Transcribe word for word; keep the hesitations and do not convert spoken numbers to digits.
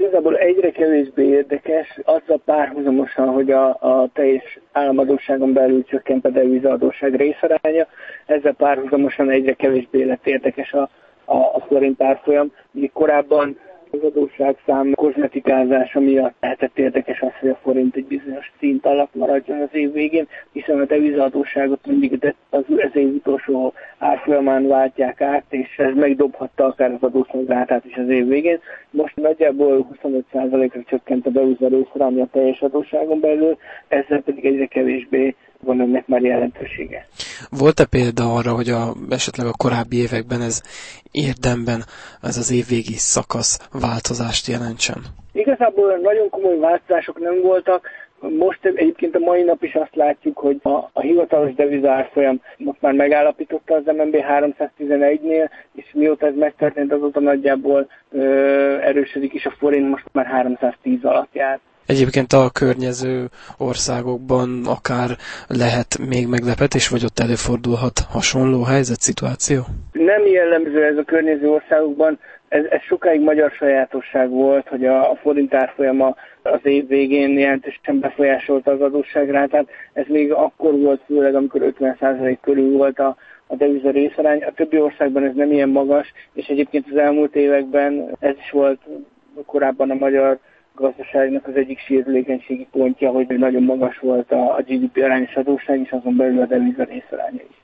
igazából egyre kevésbé érdekes, azzal párhuzamosan, hogy a, a teljes államadósságon belül csökkent a devizaadósság részaránya, ezzel párhuzamosan egyre kevésbé lett érdekes a, a, a forint árfolyam. Ugye korábban az adósságszám kozmetikázása miatt lehetett érdekes az, hogy a forint egy bizonyos szint alatt maradjon az év végén, hiszen a devizaadósságot mindig az év utolsó árfolyamán váltják át, és ez megdobhatta akár az adósságrátát is az év végén. Most nagyjából huszonöt százalékra csökkent a deviza részaránya a teljes adósságon belül, ezzel pedig egyre kevésbé van ennek már jelentősége. Volt-e példa arra, hogy a, esetleg a korábbi években ez érdemben, ez az évvégi szakasz változást jelentsen? Igazából nagyon komoly változások nem voltak. Most egyébként a mai nap is azt látjuk, hogy a, a hivatalos devizárfolyam most már megállapította az em en bé háromszáztizenegynél, és mióta ez megtörtént, azóta nagyjából ö, erősödik is a forint, most már háromszáztíz alatt jár. Egyébként a környező országokban akár lehet még meglepetés, vagy ott előfordulhat hasonló helyzet, szituáció? Nem jellemző ez a környező országokban, ez, ez sokáig magyar sajátosság volt, hogy a, a forint árfolyama az év végén jelentősen befolyásolta az adósságrátát. Ez még akkor volt főleg, amikor ötven százalék körül volt a, a deviza részarány. A többi országban ez nem ilyen magas, és egyébként az elmúlt években ez is volt korábban a magyar gazdaságnak az egyik sérülékenységi pontja, hogy nagyon magas volt a gé dé pé arányos adósság, és azon belül a deviza részaránya is.